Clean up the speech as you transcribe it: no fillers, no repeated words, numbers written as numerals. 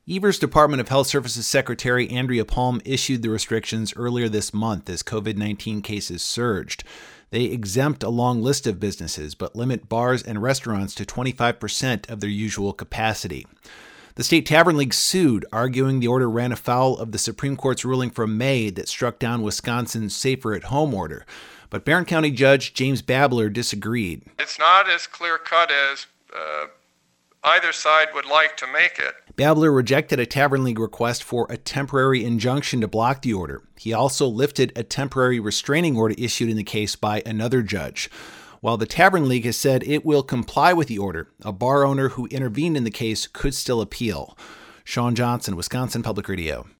Evers Department of Health Services Secretary Andrea Palm issued the restrictions earlier this month as COVID-19 cases surged. They exempt a long list of businesses, but limit bars and restaurants to 25% of their usual capacity. The State Tavern League sued, arguing the order ran afoul of the Supreme Court's ruling from May that struck down Wisconsin's Safer at Home order. But Barron County Judge James Babler disagreed. It's not as clear-cut as either side would like to make it. Babler rejected a Tavern League request for a temporary injunction to block the order. He also lifted a temporary restraining order issued in the case by another judge. While the Tavern League has said it will comply with the order, a bar owner who intervened in the case could still appeal. Sean Johnson, Wisconsin Public Radio.